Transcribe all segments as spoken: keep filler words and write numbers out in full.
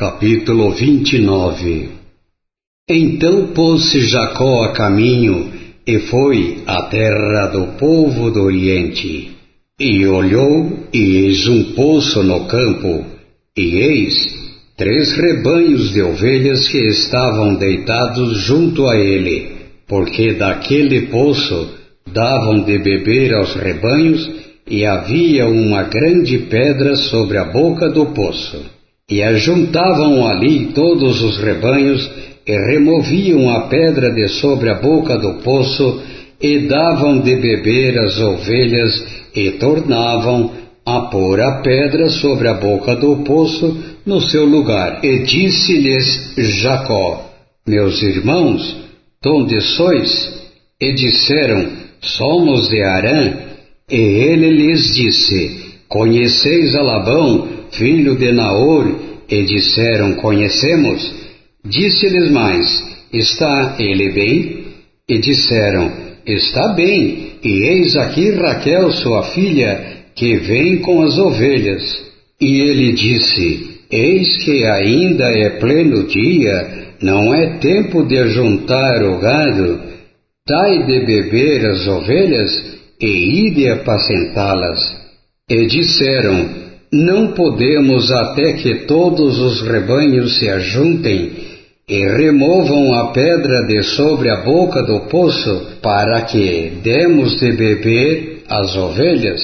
Capítulo vinte e nove. Então pôs-se Jacó a caminho e foi à terra do povo do Oriente. E olhou, e eis um poço no campo, e eis três rebanhos de ovelhas que estavam deitados junto a ele, porque daquele poço davam de beber aos rebanhos, e havia uma grande pedra sobre a boca do poço. E ajuntavam ali todos os rebanhos, e removiam a pedra de sobre a boca do poço, e davam de beber às ovelhas, e tornavam a pôr a pedra sobre a boca do poço no seu lugar. E disse-lhes Jacó: Meus irmãos, donde sois? E disseram: Somos de Harã. E ele lhes disse: Conheceis a Labão, filho de Naor? E disseram: Conhecemos. Disse-lhes mais: Está ele bem? E disseram: Está bem, e eis aqui Raquel, sua filha, que vem com as ovelhas. E ele disse: Eis que ainda é pleno dia, não é tempo de ajuntar o gado. Dai de beber as ovelhas, e ide apacentá-las. E disseram: Não podemos até que todos os rebanhos se ajuntem e removam a pedra de sobre a boca do poço, para que demos de beber às ovelhas.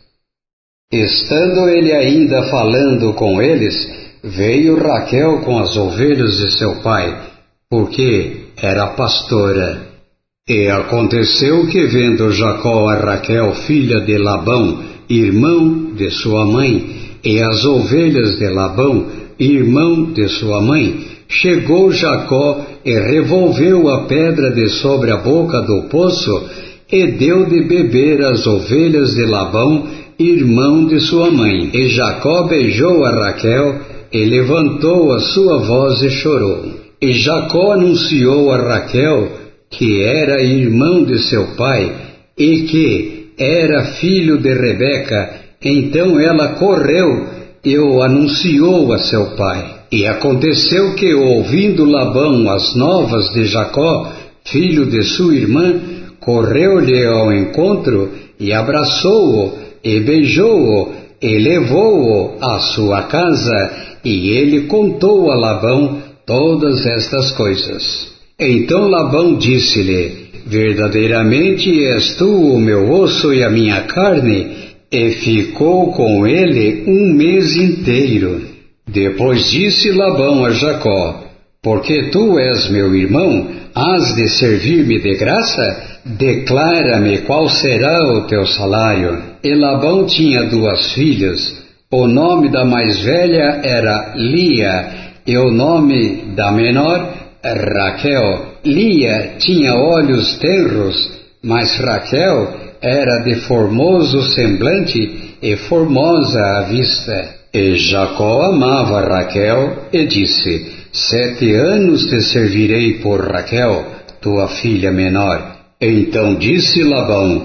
Estando ele ainda falando com eles, veio Raquel com as ovelhas de seu pai, porque era pastora. E aconteceu que, vendo Jacó a Raquel, filha de Labão, irmão de sua mãe, e as ovelhas de Labão, irmão de sua mãe, chegou Jacó e revolveu a pedra de sobre a boca do poço, e deu de beber às ovelhas de Labão, irmão de sua mãe. E Jacó beijou a Raquel, e levantou a sua voz e chorou. E Jacó anunciou a Raquel que era irmão de seu pai, e que era filho de Rebeca. Então ela correu e o anunciou a seu pai. E aconteceu que, ouvindo Labão as novas de Jacó, filho de sua irmã, correu-lhe ao encontro, e abraçou-o, e beijou-o, e levou-o à sua casa, e ele contou a Labão todas estas coisas. Então Labão disse-lhe: Verdadeiramente és tu o meu osso e a minha carne. E ficou com ele um mês inteiro. Depois disse Labão a Jacó: Porque tu és meu irmão, hás de servir-me de graça? Declara-me qual será o teu salário. E Labão tinha duas filhas. O nome da mais velha era Lia, e o nome da menor Raquel. Lia tinha olhos tenros, mas Raquel era de formoso semblante e formosa à vista. E Jacó amava Raquel e disse: Sete anos te servirei por Raquel, tua filha menor. Então disse Labão: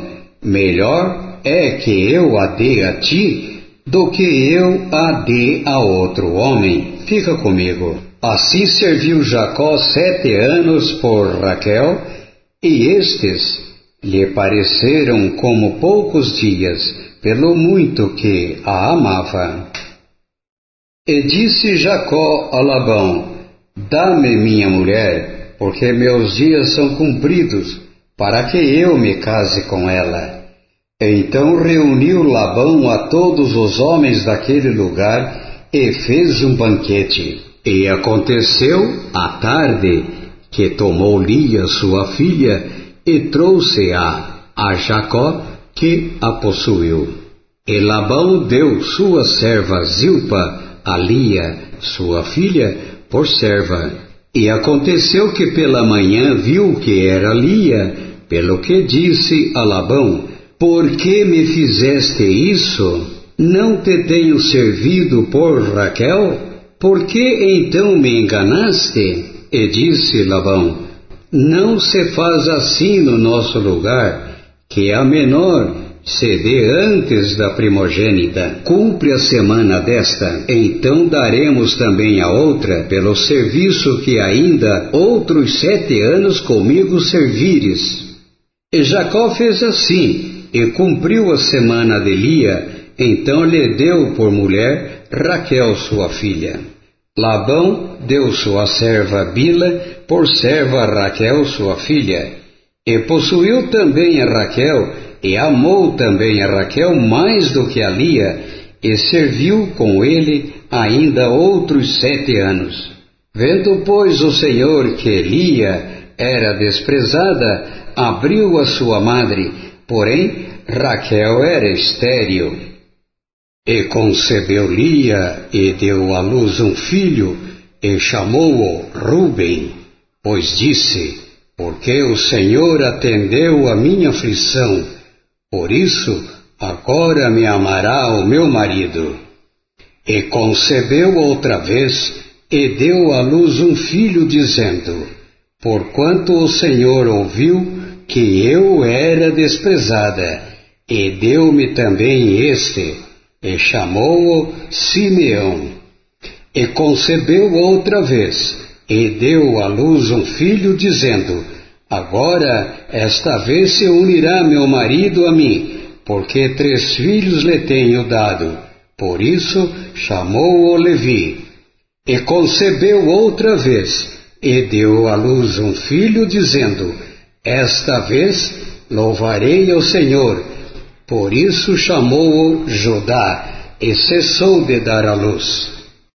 Melhor é que eu a dê a ti do que eu a dê a outro homem. Fica comigo. Assim serviu Jacó sete anos por Raquel, e estes lhe pareceram como poucos dias, pelo muito que a amava. E disse Jacó a Labão: Dá-me minha mulher, porque meus dias são cumpridos, para que eu me case com ela. Então reuniu Labão a todos os homens daquele lugar, e fez um banquete. E aconteceu à tarde que tomou Lia sua filha e trouxe-a a Jacó, que a possuiu. E Labão deu sua serva Zilpa a Lia, sua filha, por serva. E aconteceu que pela manhã viu que era Lia, pelo que disse a Labão: Por que me fizeste isso? Não te tenho servido por Raquel? Por que então me enganaste? E disse Labão: Não se faz assim no nosso lugar, que a menor se dê antes da primogênita. Cumpre a semana desta, então daremos também a outra, pelo serviço que ainda outros sete anos comigo servires. E Jacó fez assim, e cumpriu a semana de Lia, então lhe deu por mulher Raquel sua filha. Labão deu sua serva Bila por serva a Raquel sua filha, e possuiu também a Raquel, e amou também a Raquel mais do que a Lia, e serviu com ele ainda outros sete anos. Vendo, pois, o Senhor que Lia era desprezada, abriu a sua madre, porém Raquel era estéril. E concebeu Lia, e deu à luz um filho, e chamou-o Ruben, pois disse, porque o Senhor atendeu a minha aflição, por isso agora me amará o meu marido. E concebeu outra vez, e deu à luz um filho, dizendo, porquanto o Senhor ouviu que eu era desprezada, e deu-me também este, e chamou-o Simeão. E concebeu outra vez, e deu à luz um filho, dizendo, agora esta vez se unirá meu marido a mim, porque três filhos lhe tenho dado. Por isso chamou-o Levi. E concebeu outra vez, e deu à luz um filho, dizendo, esta vez louvarei ao Senhor. Por isso chamou-o Judá, e cessou de dar à luz.